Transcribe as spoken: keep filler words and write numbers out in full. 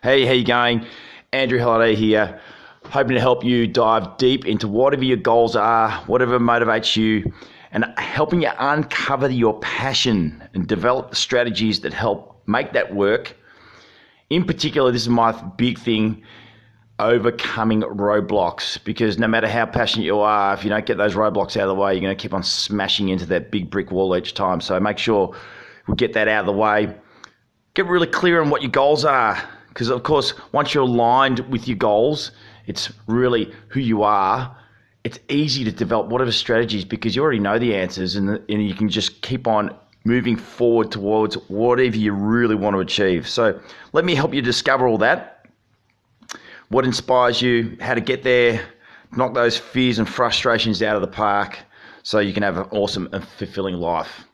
Hey, how you going? Andrew Halliday here, hoping to help you dive deep into whatever your goals are, whatever motivates you, and helping you uncover your passion and develop the strategies that help make that work. In particular, this is my big thing, overcoming roadblocks, because no matter how passionate you are, if you don't get those roadblocks out of the way, you're going to keep on smashing into that big brick wall each time. So make sure we get that out of the way. Get really clear on what your goals are, because of course, once you're aligned with your goals, it's really who you are. It's easy to develop whatever strategies because you already know the answers, and, and you can just keep on moving forward towards whatever you really want to achieve. So let me help you discover all that. What inspires you, how to get there, knock those fears and frustrations out of the park so you can have an awesome and fulfilling life.